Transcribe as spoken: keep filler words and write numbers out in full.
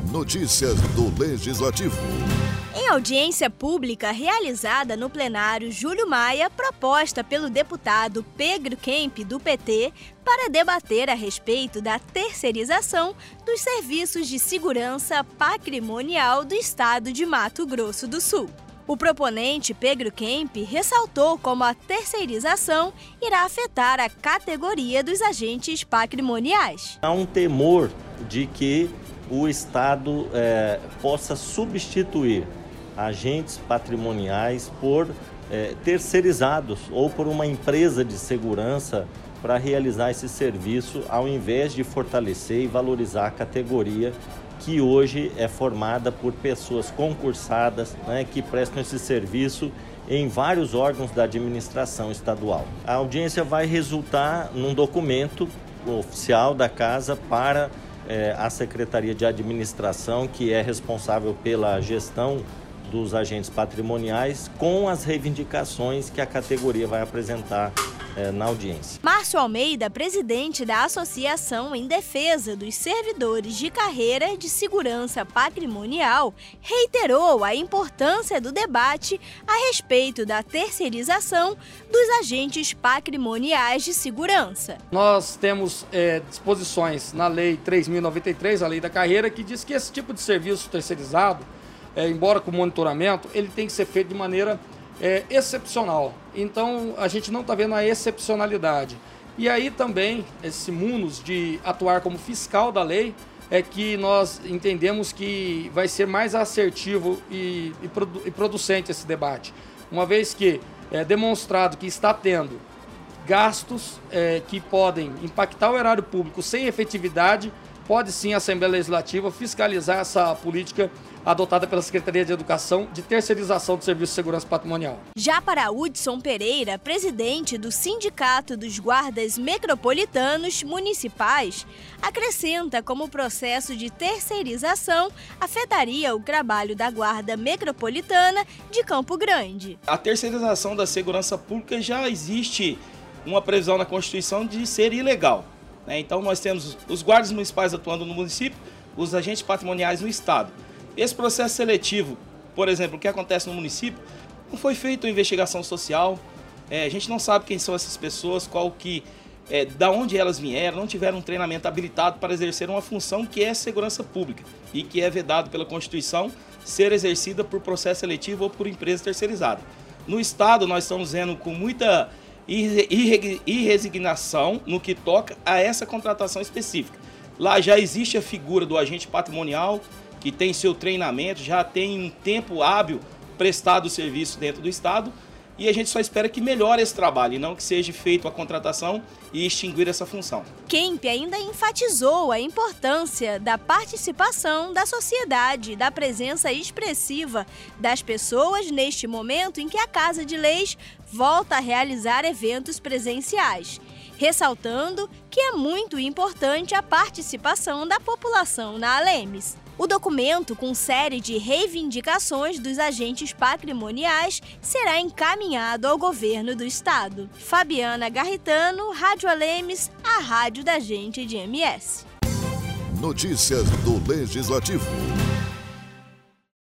Notícias do Legislativo. Em audiência pública realizada no plenário Júlio Maia, proposta pelo deputado Pedro Kemp, do P T, para debater a respeito da terceirização dos serviços de segurança patrimonial do estado de Mato Grosso do Sul. O proponente, Pedro Kemp, ressaltou como a terceirização irá afetar a categoria dos agentes patrimoniais. Há um temor de que o Estado é, possa substituir agentes patrimoniais por é, terceirizados ou por uma empresa de segurança para realizar esse serviço, ao invés de fortalecer e valorizar a categoria que hoje é formada por pessoas concursadas, né, que prestam esse serviço em vários órgãos da administração estadual. A audiência vai resultar num documento oficial da Casa para é, a Secretaria de Administração, que é responsável pela gestão dos agentes patrimoniais, com as reivindicações que a categoria vai apresentar é, na audiência. Márcio Almeida, presidente da Associação em Defesa dos Servidores de Carreira de Segurança Patrimonial, reiterou a importância do debate a respeito da terceirização dos agentes patrimoniais de segurança. Nós temos é, disposições na Lei três mil e noventa e três, a Lei da Carreira, que diz que esse tipo de serviço terceirizado, É, embora com monitoramento, ele tem que ser feito de maneira é, excepcional. Então, a gente não está vendo a excepcionalidade. E aí também, esse munus de atuar como fiscal da lei, é que nós entendemos que vai ser mais assertivo e, e, produ e producente esse debate. Uma vez que é demonstrado que está tendo gastos é, que podem impactar o erário público sem efetividade, pode sim a Assembleia Legislativa fiscalizar essa política adotada pela Secretaria de Educação de terceirização do Serviço de Segurança Patrimonial. Já para Hudson Pereira, presidente do Sindicato dos Guardas Metropolitanos Municipais, acrescenta como o processo de terceirização afetaria o trabalho da Guarda Metropolitana de Campo Grande. A terceirização da segurança pública já existe uma previsão na Constituição de ser ilegal. Então nós temos os guardas municipais atuando no município, os agentes patrimoniais no estado. Esse processo seletivo, por exemplo, o que acontece no município, não foi feita uma investigação social, é, a gente não sabe quem são essas pessoas, qual que, é, da onde elas vieram, não tiveram um treinamento habilitado para exercer uma função que é segurança pública e que é vedado pela Constituição ser exercida por processo seletivo ou por empresa terceirizada. No estado nós estamos vendo com muita irresignação no que toca a essa contratação específica. Lá já existe a figura do agente patrimonial, que tem seu treinamento, já tem um tempo hábil prestado o serviço dentro do estado, e a gente só espera que melhore esse trabalho e não que seja feita a contratação e extinguir essa função. Kemp ainda enfatizou a importância da participação da sociedade, da presença expressiva das pessoas neste momento em que a Casa de Leis volta a realizar eventos presenciais, ressaltando que é muito importante a participação da população na Alemes. O documento, com série de reivindicações dos agentes patrimoniais, será encaminhado ao governo do estado. Fabiana Garritano, Rádio Alemes, a rádio da gente de M S. Notícias do Legislativo.